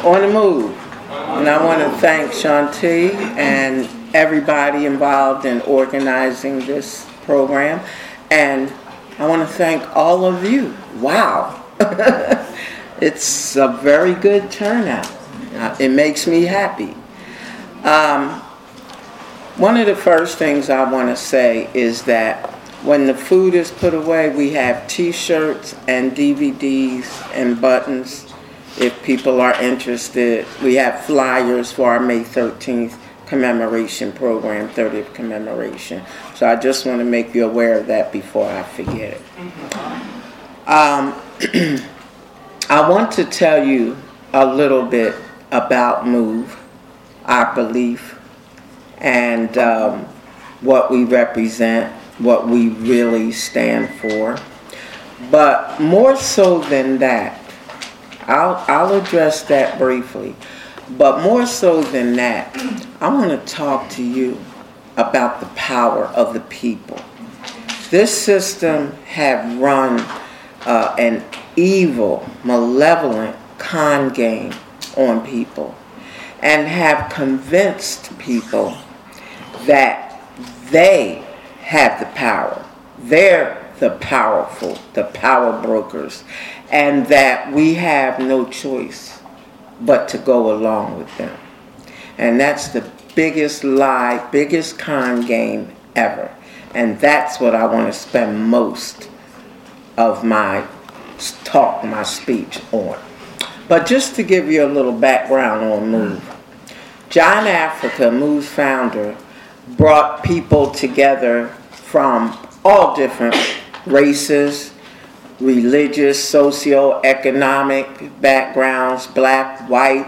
On the move. And I want to thank Shanti and everybody involved in organizing this program. And I want to thank all of you. Wow. It's a very good turnout. It makes me happy. One of the first things I want to say is that when the food is put away, we have T-shirts and DVDs and buttons. If people are interested, we have flyers for our May 13th commemoration program, 30th commemoration. So I just want to make you aware of that before I forget it. I want to tell you a little bit about MOVE, our belief, and what we represent, what we really stand for. But more so than that, I'll address that briefly. But more so than that, I want to talk to you about the power of the people. This system have run an evil, malevolent con game on people and have convinced people that they have the power. They're the powerful, the power brokers, and that we have no choice but to go along with them. And that's the biggest lie, biggest con game ever. And that's what I want to spend most of my talk, my speech on. But just to give you a little background on MOVE. John Africa, MOVE's founder, brought people together from all different races, religious, socio-economic backgrounds, black, white,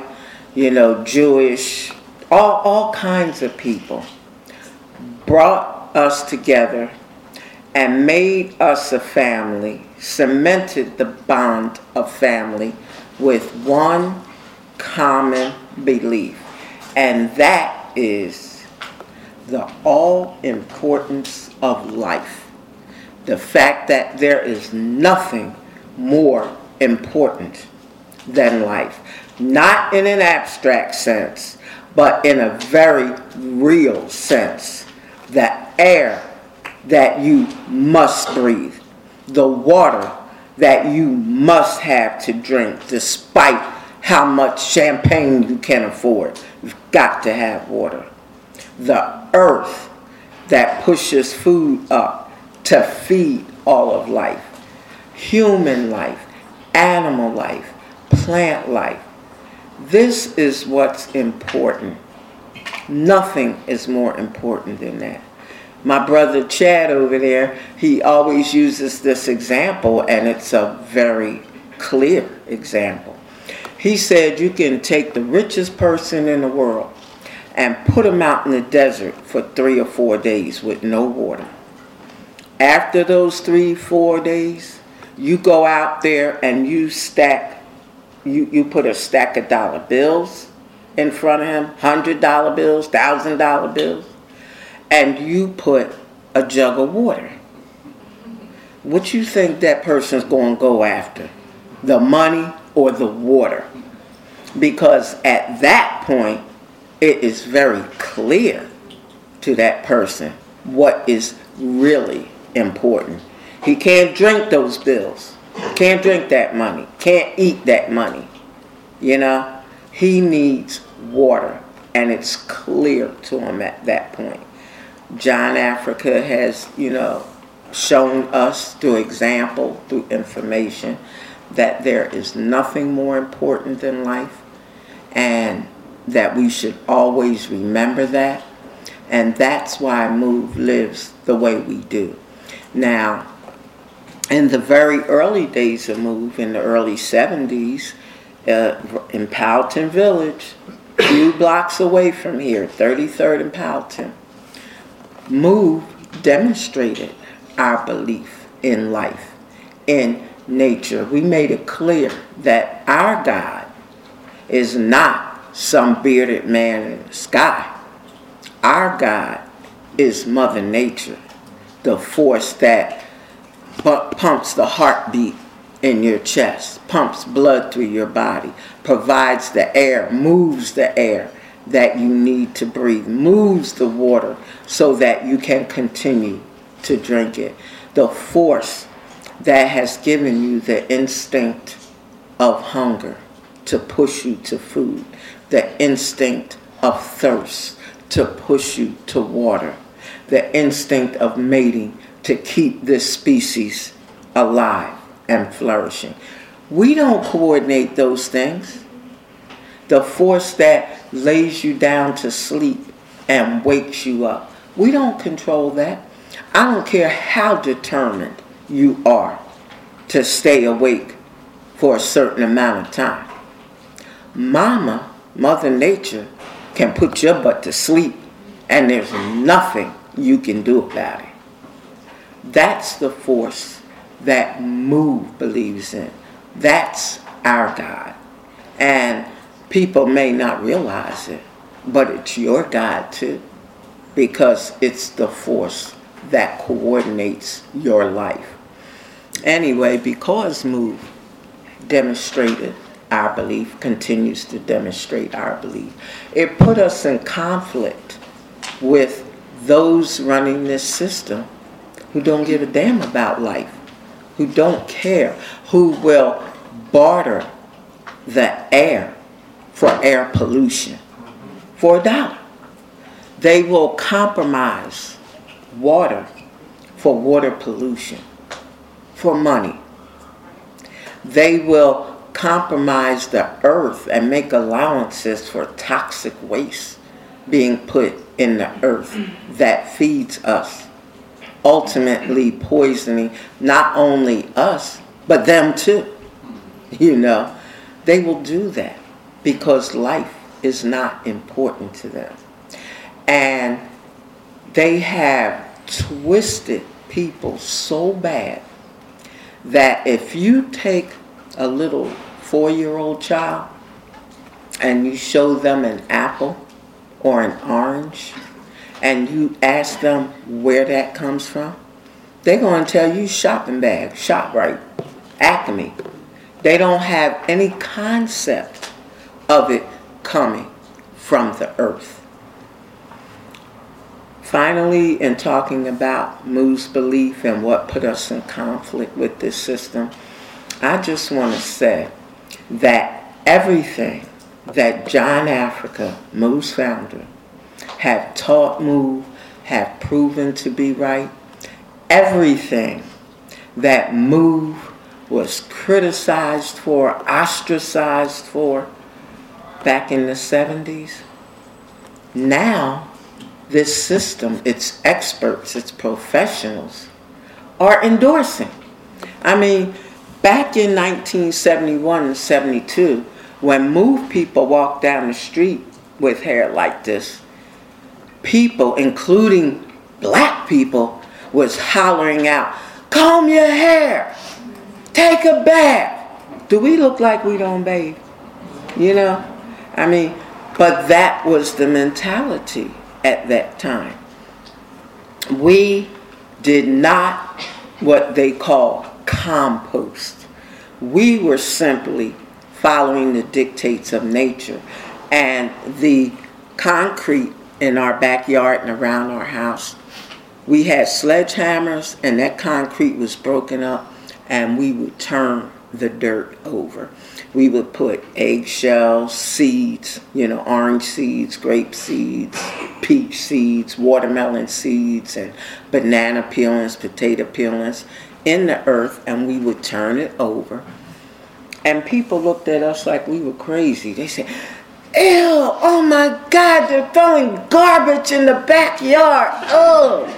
Jewish, all kinds of people. Brought us together and made us a family, cemented the bond of family with one common belief, and that is the all-importance of life. The fact that there is nothing more important than life. Not in an abstract sense, but in a very real sense. The air that you must breathe. The water that you must have to drink, despite how much champagne you can afford. You've got to have water. The earth that pushes food up to feed all of life. Human life, animal life, plant life. This is what's important. Nothing is more important than that. My brother Chad over there, he always uses this example, and it's a very clear example. He said you can take the richest person in the world and put them out in the desert for 3 or 4 days with no water. After those 3-4 days, you go out there and you put a stack of dollar bills in front of him, $100 bills, $1,000 bills, and you put a jug of water. What you think that person's going to go after? The money or the water? Because at that point, it is very clear to that person what is really important. He can't drink those bills. Can't drink that money. Can't eat that money. He needs water, and it's clear to him at that point. John Africa has, shown us through example, through information, that there is nothing more important than life, and that we should always remember that. And that's why MOVE lives the way we do. Now, in the very early days of MOVE, in the early 70s, in Powelton Village, a few blocks away from here, 33rd and Powelton, MOVE demonstrated our belief in life, in nature. We made it clear that our God is not some bearded man in the sky. Our God is Mother Nature, the force that pumps the heartbeat in your chest, pumps blood through your body, provides the air, moves the air that you need to breathe, moves the water so that you can continue to drink it. The force that has given you the instinct of hunger to push you to food, the instinct of thirst to push you to water, the instinct of mating to keep this species alive and flourishing. We don't coordinate those things. The force that lays you down to sleep and wakes you up, we don't control that. I don't care how determined you are to stay awake for a certain amount of time. Mother Nature, can put your butt to sleep and there's nothing you can do about it. That's the force that Move believes in. That's our God. And people may not realize it, but it's your God too, because it's the force that coordinates your life. Anyway, because Move demonstrated our belief, continues to demonstrate our belief, it put us in conflict with those running this system who don't give a damn about life, who don't care, who will barter the air for air pollution for $1. They will compromise water for water pollution for money. They will compromise the earth and make allowances for toxic waste being put in the earth that feeds us, ultimately poisoning not only us, but them too. You know, they will do that because life is not important to them. And they have twisted people so bad that if you take a little 4-year-old child and you show them an apple or an orange and you ask them where that comes from, they're going to tell you shopping bag, ShopRite, Acme. They don't have any concept of it coming from the earth. Finally, in talking about Move's belief and what put us in conflict with this system, I just want to say that everything that John Africa, Move's founder, have taught Move, have proven to be right, everything that Move was criticized for, ostracized for back in the 70s, now this system, its experts, its professionals are endorsing. I mean, back in 1971 and 72, when Move people walked down the street with hair like this, people, including black people, was hollering out, "Comb your hair, take a bath." Do we look like we don't bathe? You know? I mean, but that was the mentality at that time. We did not what they call compost. We were simply following the dictates of nature, and the concrete in our backyard and around our house, we had sledgehammers and that concrete was broken up and we would turn the dirt over. We would put eggshells, seeds, orange seeds, grape seeds, peach seeds, watermelon seeds, and banana peelings, potato peelings in the earth, and we would turn it over. And people looked at us like we were crazy. They said, "Ew, oh my God, they're throwing garbage in the backyard. Oh."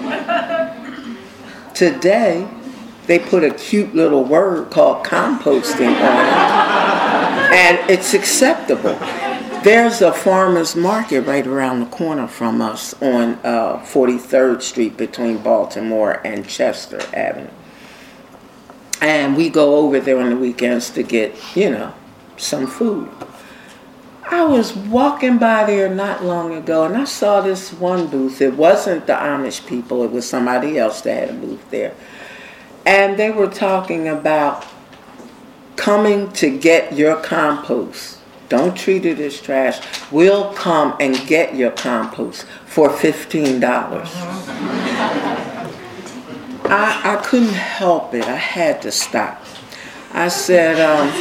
Today, they put a cute little word called composting on it, and it's acceptable. There's a farmer's market right around the corner from us on 43rd Street between Baltimore and Chester Avenue. And we go over there on the weekends to get, some food. I was walking by there not long ago and I saw this one booth. It wasn't the Amish people, it was somebody else that had a booth there. And they were talking about coming to get your compost. Don't treat it as trash. We'll come and get your compost for $15. I couldn't help it. I had to stop. I said,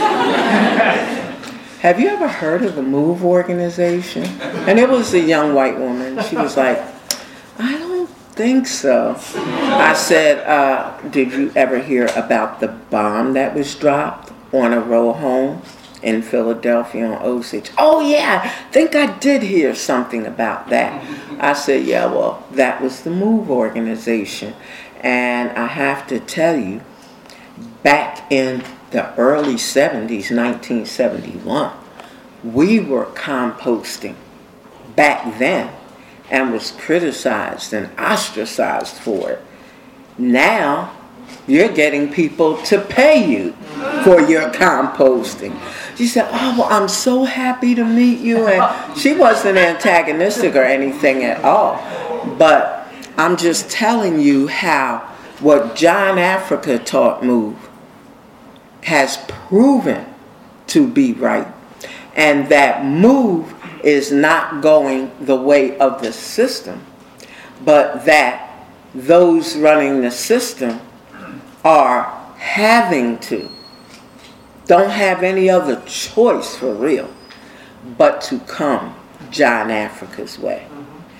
have you ever heard of the MOVE organization? And it was a young white woman. She was like, I don't think so. I said, did you ever hear about the bomb that was dropped on a row home in Philadelphia on Osage? Oh yeah, I think I did hear something about that. I said, yeah, well, that was the MOVE organization. And I have to tell you, back in the early 70s, 1971, we were composting back then and was criticized and ostracized for it. Now, you're getting people to pay you for your composting. She said, oh, well, I'm so happy to meet you. And she wasn't antagonistic or anything at all. But I'm just telling you how what John Africa taught MOVE has proven to be right. And that MOVE is not going the way of the system, but that those running the system are having to, don't have any other choice for real, but to come John Africa's way.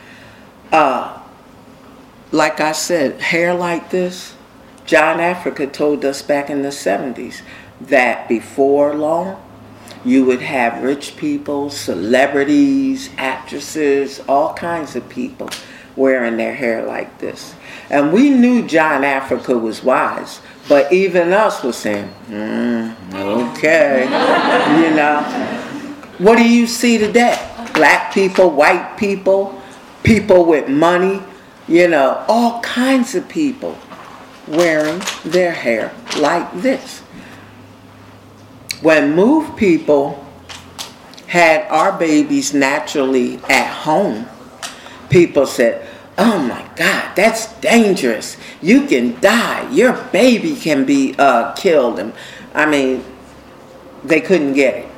Like I said, hair like this, John Africa told us back in the 70s that before long, you would have rich people, celebrities, actresses, all kinds of people wearing their hair like this. And we knew John Africa was wise, but even us was saying, okay, you know. What do you see today? Black people, white people, people with money, you know, all kinds of people wearing their hair like this. When MOVE people had our babies naturally at home, people said, oh my God, that's dangerous. You can die. Your baby can be killed. And I mean, they couldn't get it.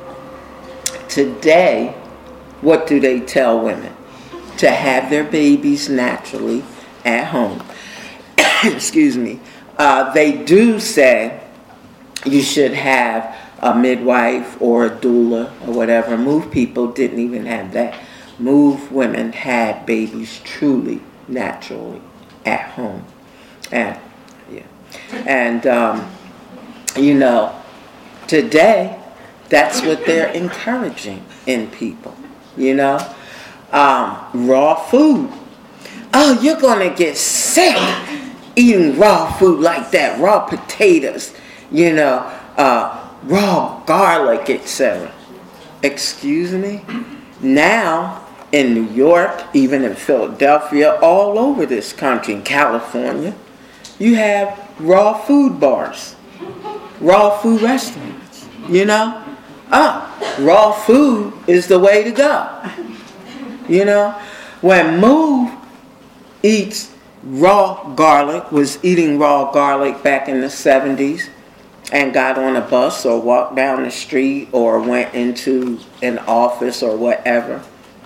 Today, what do they tell women? To have their babies naturally at home. Excuse me. They do say you should have a midwife or a doula or whatever. MOVE people didn't even have that. MOVE women had babies truly, naturally at home. And, yeah. And, you know, today, that's what they're encouraging in people, you know. Raw food. Oh, you're going to get sick eating raw food like that. Raw potatoes, you know, raw garlic, etc. Excuse me? Now, in New York, even in Philadelphia, all over this country, in California, you have raw food bars, raw food restaurants, you know? Raw food is the way to go. You know, when MOVE eats raw garlic, was eating raw garlic back in the 70s, and got on a bus or walked down the street or went into an office or whatever.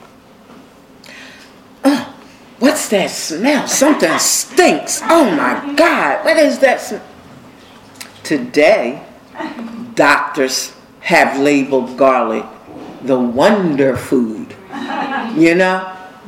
What's that smell? Something stinks. Oh my God, what is that smell? Today, doctors have labeled garlic the wonder food. You know?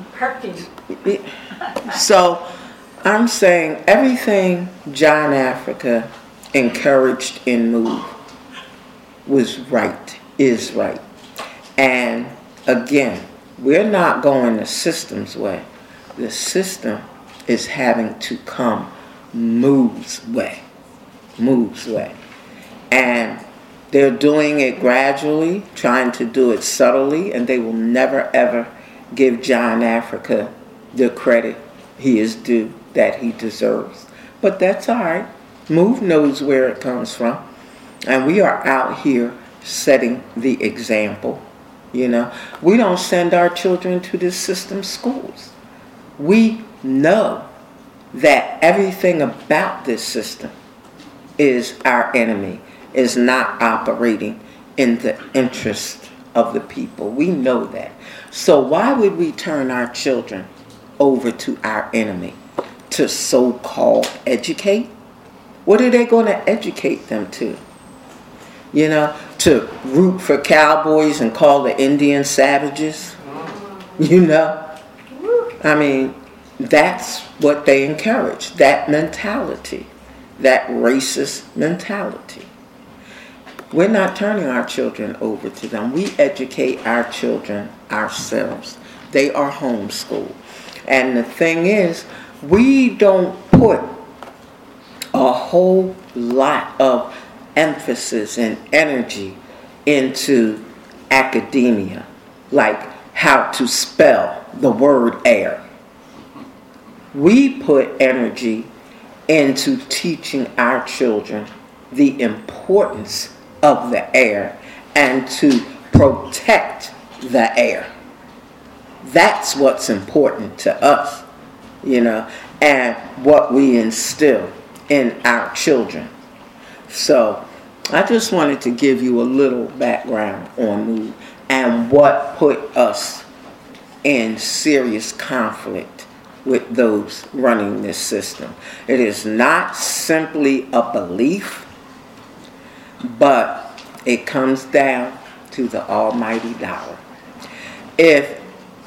So I'm saying everything John Africa encouraged in MOVE was right, is right. And again, we're not going the system's way. The system is having to come MOVE's way. MOVE's way. And they're doing it gradually, trying to do it subtly, and they will never ever give John Africa the credit he is due, that he deserves. But that's all right. MOVE knows where it comes from. And we are out here setting the example. You know, we don't send our children to the system schools. We know that everything about this system is our enemy. is not operating in the interest of the people. We know that. So why would we turn our children over to our enemy to so-called educate? What are they going to educate them to? You know, to root for cowboys and call the Indians savages? You know? I mean, that's what they encourage, that mentality, that racist mentality. We're not turning our children over to them. We educate our children ourselves. They are homeschooled. And the thing is, we don't put a whole lot of emphasis and energy into academia, like how to spell the word air. We put energy into teaching our children the importance of the air and to protect the air. That's what's important to us, you know, and what we instill in our children. So I just wanted to give you a little background on MOVE and what put us in serious conflict with those running this system. It is not simply a belief, but it comes down to the almighty dollar. If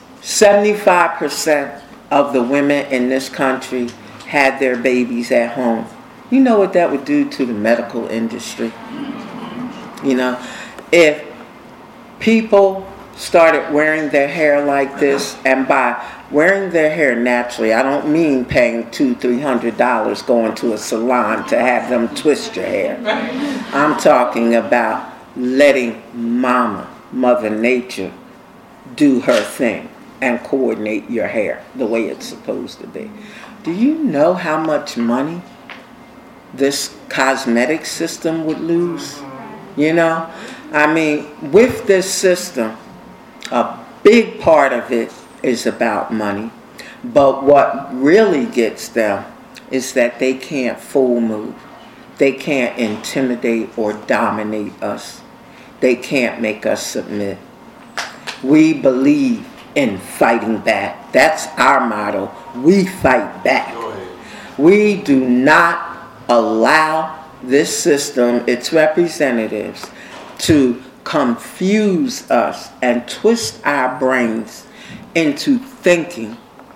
75% of the women in this country had their babies at home, you know what that would do to the medical industry? You know, if people started wearing their hair like this, and by wearing their hair naturally, I don't mean paying $200-300 going to a salon to have them twist your hair. I'm talking about letting Mother Nature, do her thing and coordinate your hair the way it's supposed to be. Do you know how much money this cosmetic system would lose? You know, I mean, with this system, a big part of it is about money. But what really gets them is that they can't fool MOVE. They can't intimidate or dominate us. They can't make us submit. We believe in fighting back. That's our motto. We fight back. We do not allow this system, its representatives, to confuse us and twist our brains into thinking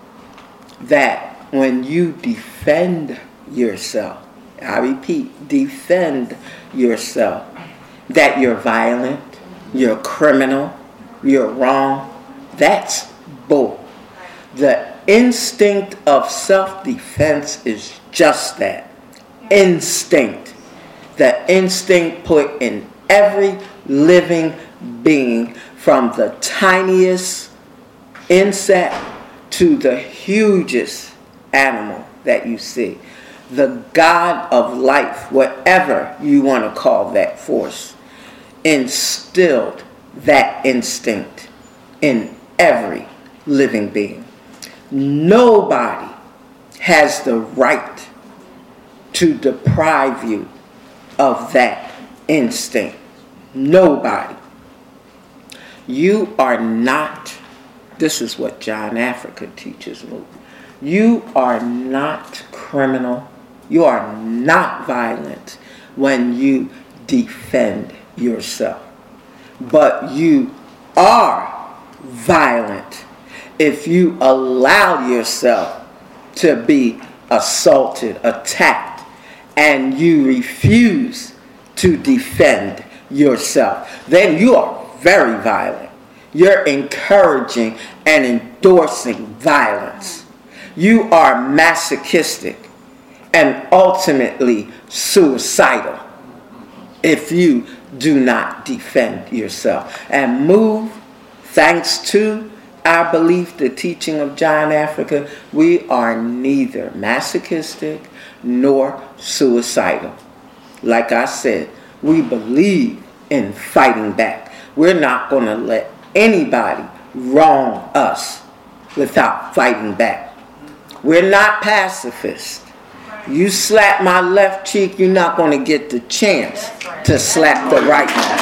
that when you defend yourself, I repeat, defend yourself, that you're violent, you're criminal, you're wrong. That's bull. The instinct of self-defense is just that. Instinct. The instinct put in every living being, from the tiniest insect to the hugest animal that you see. The God of life, whatever you want to call that force, instilled that instinct in every living being. Nobody has the right to deprive you of that instinct. Nobody. You are not, this is what John Africa teaches me, you are not criminal, you are not violent when you defend yourself. But you are violent if you allow yourself to be assaulted, attacked, and you refuse to defend yourself. Then you are very violent. You're encouraging and endorsing violence. You are masochistic and ultimately suicidal if you do not defend yourself. And MOVE, thanks to our belief, the teaching of John Africa, we are neither masochistic nor suicidal. Like I said, we believe in fighting back. We're not going to let anybody wrong us without fighting back. We're not pacifists. You slap my left cheek, you're not going to get the chance to slap the right one.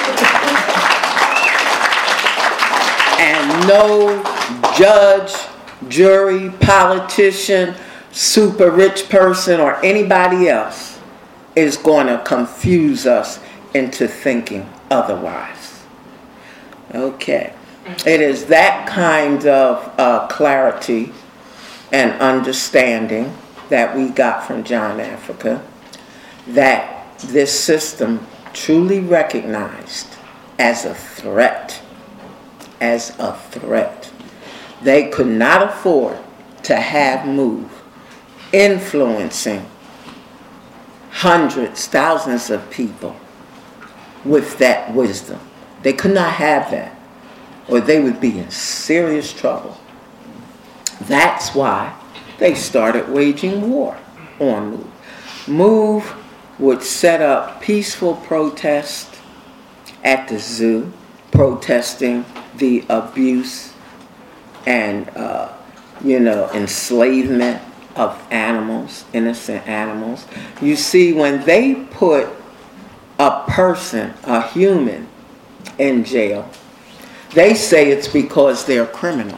And no judge, jury, politician, super rich person, or anybody else is going to confuse us into thinking otherwise. Okay. It is that kind of clarity and understanding that we got from John Africa that this system truly recognized as a threat. As a threat. They could not afford to have MOVE influencing hundreds, thousands of people with that wisdom. They could not have that, or they would be in serious trouble. That's why they started waging war on MOVE. MOVE would set up peaceful protests at the zoo, protesting the abuse and, enslavement of animals, innocent animals. You see, when they put a person, a human, in jail, they say it's because they're criminal.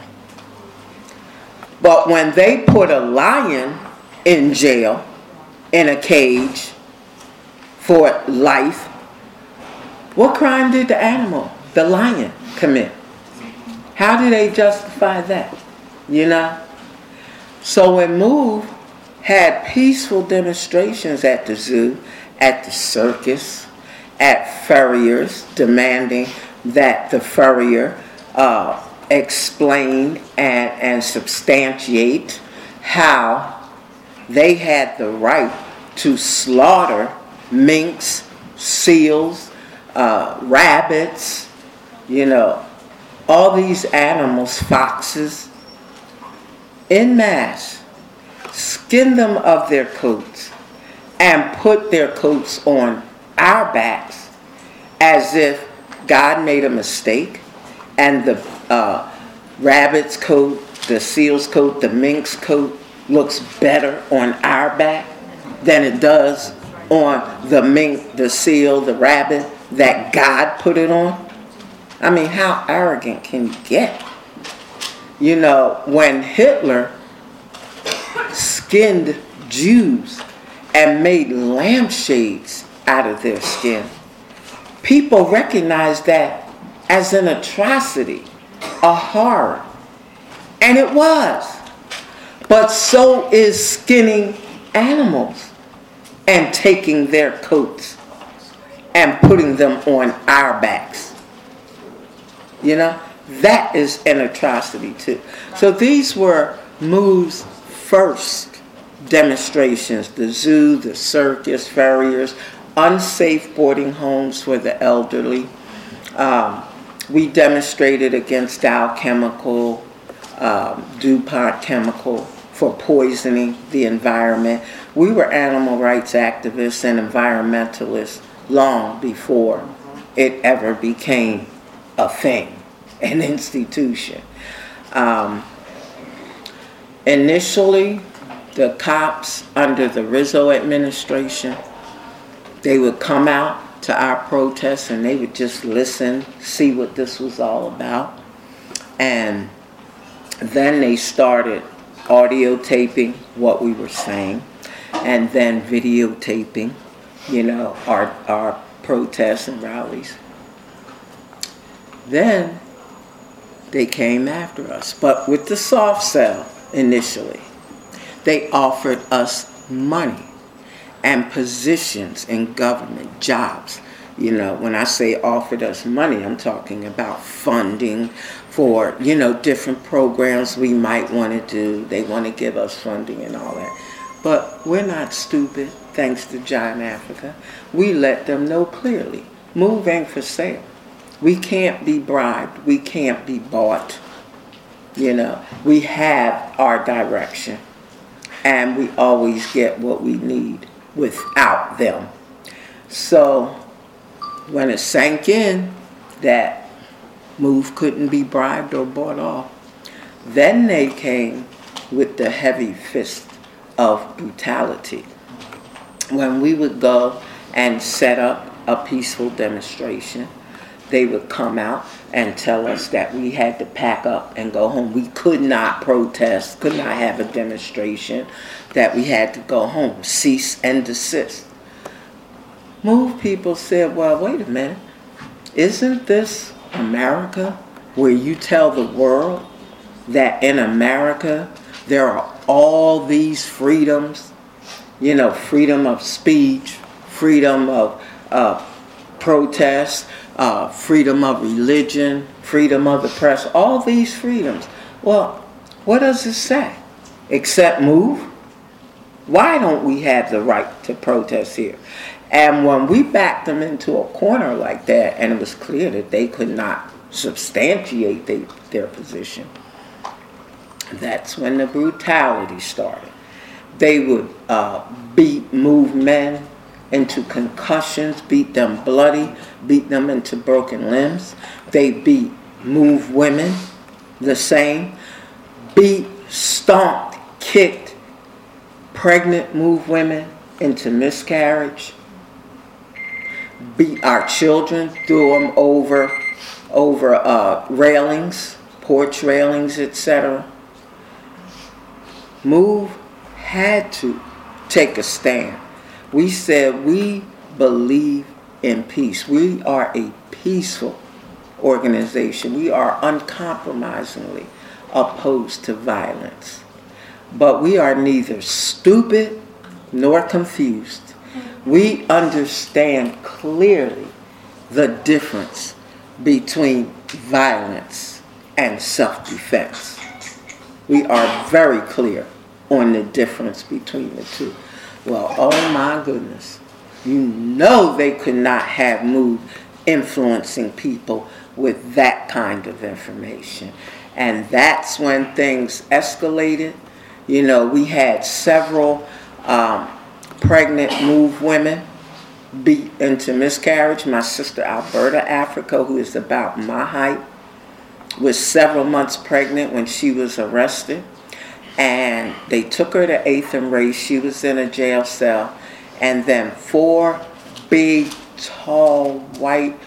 But when they put a lion in jail, in a cage, for life, what crime did the animal, the lion, commit? How do they justify that? So when MOVE had peaceful demonstrations at the zoo, at the circus, at furriers, demanding that the furrier explain and substantiate how they had the right to slaughter minks, seals, rabbits, all these animals, foxes, en masse, skin them of their coats and put their coats on our backs as if God made a mistake and the rabbit's coat, the seal's coat, the mink's coat looks better on our back than it does on the mink, the seal, the rabbit that God put it on. I mean, how arrogant can you get? When Hitler skinned Jews and made lampshades out of their skin, people recognized that as an atrocity, a horror. And it was. But so is skinning animals and taking their coats and putting them on our backs. That is an atrocity too. So these were MOVE's first demonstrations. The zoo, the circus, farriers, unsafe boarding homes for the elderly. We demonstrated against Dow Chemical, DuPont Chemical for poisoning the environment. We were animal rights activists and environmentalists long before it ever became a thing, an institution. Initially, the cops under the Rizzo administration, they would come out to our protests and they would just listen, see what this was all about. And then they started audio taping what we were saying and then videotaping, our protests and rallies. Then they came after us, but with the soft sell initially. They offered us money and positions in government, jobs. When I say offered us money, I'm talking about funding for, different programs we might want to do. They want to give us funding and all that. But we're not stupid, thanks to John Africa. We let them know clearly, MOVE ain't for sale. We can't be bribed. We can't be bought. We have our direction. And we always get what we need without them. So when it sank in that MOVE couldn't be bribed or bought off, then they came with the heavy fist of brutality. When we would go and set up a peaceful demonstration, they would come out and tell us that we had to pack up and go home. We could not protest, could not have a demonstration, that we had to go home, cease and desist. MOVE people said, well, wait a minute, isn't this America where you tell the world that in America there are all these freedoms, freedom of speech, freedom of protest, freedom of religion, freedom of the press, all these freedoms. Well, what does it say? Except MOVE? Why don't we have the right to protest here? And when we backed them into a corner like that, and it was clear that they could not substantiate their position, that's when the brutality started. They would beat MOVE men into concussions, beat them bloody, beat them into broken limbs. They beat MOVE women the same, beat, stomped, kicked pregnant MOVE women into miscarriage, beat our children, threw them over railings, porch railings, etc. MOVE had to take a stand. We said we believe in peace. We are a peaceful organization. We are uncompromisingly opposed to violence. But we are neither stupid nor confused. We understand clearly the difference between violence and self-defense. We are very clear on the difference between the two. Well, oh my goodness. They could not have MOVE influencing people with that kind of information. And that's when things escalated. We had several pregnant MOVE women beat into miscarriage. My sister Alberta Africa, who is about my height, was several months pregnant when she was arrested. And they took her to 8th and Race. She was in a jail cell. And then 4 big, tall, white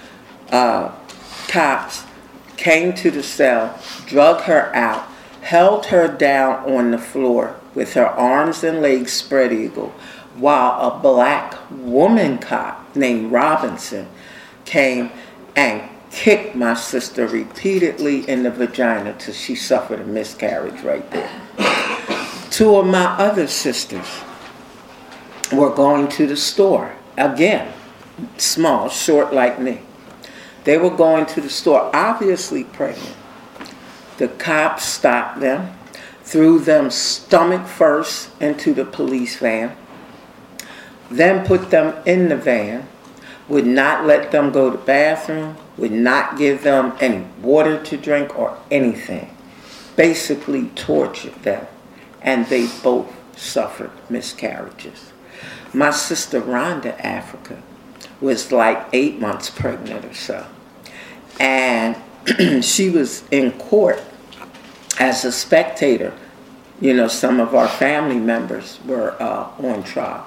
cops came to the cell, drug her out, held her down on the floor with her arms and legs spread eagle, while a black woman cop named Robinson came and kicked my sister repeatedly in the vagina till she suffered a miscarriage right there. 2 of my other sisters were going to the store, again, small, short like me. They were going to the store, obviously pregnant. The cops stopped them, threw them stomach first into the police van, then put them in the van, would not let them go to the bathroom, would not give them any water to drink or anything. Basically tortured them, and they both suffered miscarriages. My sister Rhonda Africa was like 8 months pregnant or so. And she was in court as a spectator. Some of our family members were on trial.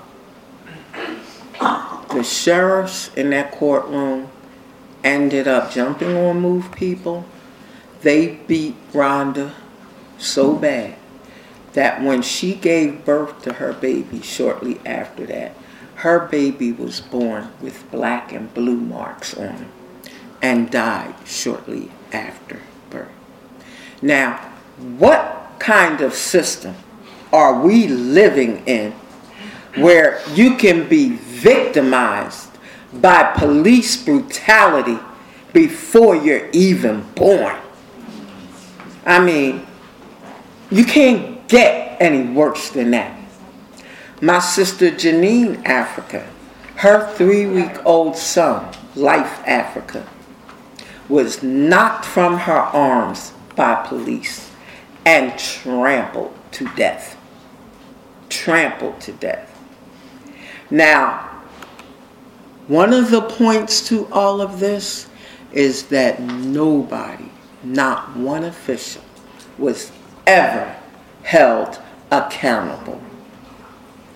The sheriffs in that courtroom ended up jumping on MOVE people. They beat Rhonda so bad that when she gave birth to her baby shortly after that, her baby was born with black and blue marks on him and died shortly after birth. Now, what kind of system are we living in where you can be victimized by police brutality before you're even born? I mean, you can't get any worse than that. My sister Janine Africa, her 3-week-old son, Life Africa, was knocked from her arms by police and trampled to death. Trampled to death. Now, one of the points to all of this is that nobody, not one official, was ever held accountable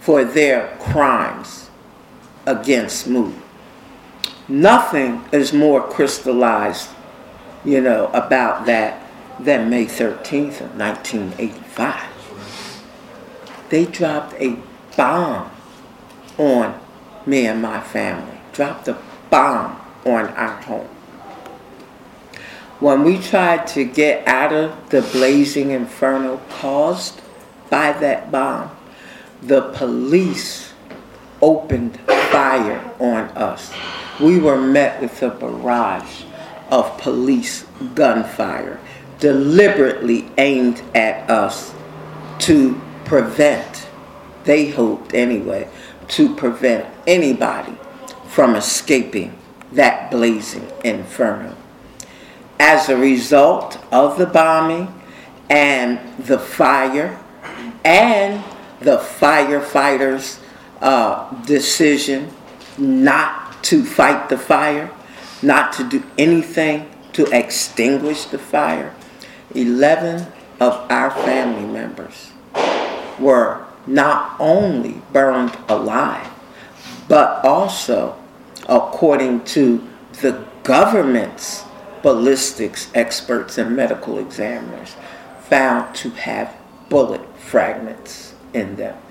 for their crimes against MOVE. Nothing is more crystallized, about that than May 13th of 1985. They dropped a bomb on me and my family. Dropped a bomb on our home. When we tried to get out of the blazing inferno caused by that bomb, the police opened fire on us. We were met with a barrage of police gunfire deliberately aimed at us to prevent, they hoped anyway, to prevent anybody from escaping that blazing inferno. As a result of the bombing and the fire and the firefighters' decision not to fight the fire, not to do anything to extinguish the fire, 11 of our family members were not only burned alive, but also, according to the government's ballistics experts and medical examiners, found to have bullet fragments in them.